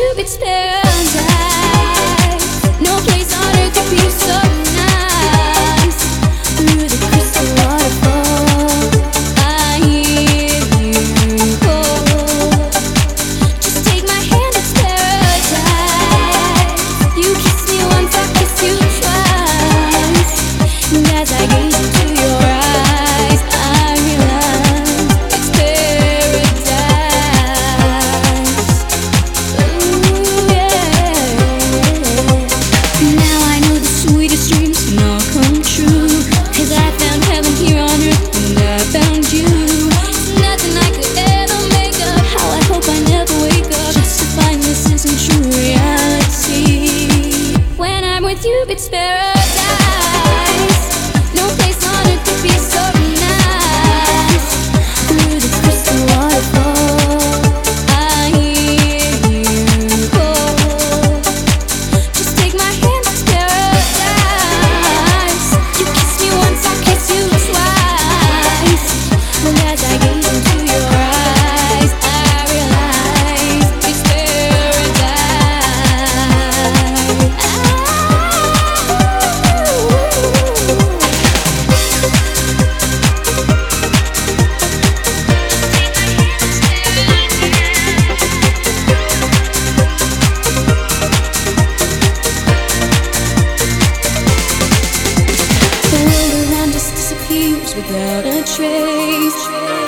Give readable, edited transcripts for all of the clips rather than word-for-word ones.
it's paradise. No place on earth could be so nice. Through the crystal waterfall, I hear you call. Just take my hand, it's paradise. You kiss me once, I kiss you twice. And as I gaze into your eyes, I realize it's paradise. Ooh, yeah. Now I know the sweetest dreams can all come true. 'Cause I found heaven here on earth and I found you. Nothing I could ever make up. How I hope I never wake up just to find this isn't true reality. When I'm with you, it's paradise. No place on earth could be so nice. Through the crystal waterfall, I hear you call. Just take my hand, it's paradise. You kiss me once, I kiss you twice. And as I gaze into your eyes, I realize it's the world around us disappears without a trace,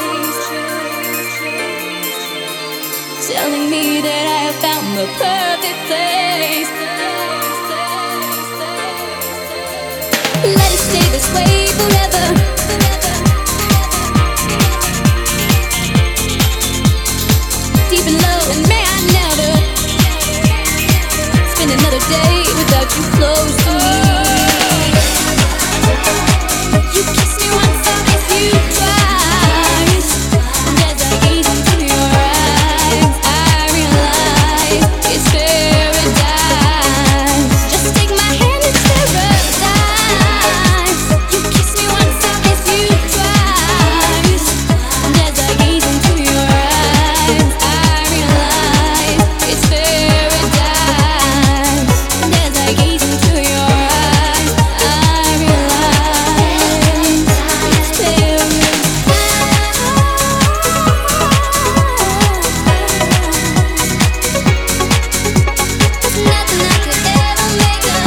telling me that I have found the perfect place. Let it stay this way forever. Deep in love, and may I never spend another day without you close to me. You kiss me once, I kiss you twice. And as I gaze into your eyes, I realize it's paradise. Just take my hand, it's paradise. You kiss me once, I kiss you twice. And as I gaze into your eyes, I realize it's paradise. And as I gaze into your eyes, I realize it's paradise. There's nothing I could ever make up.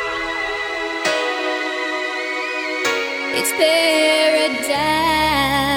It's paradise.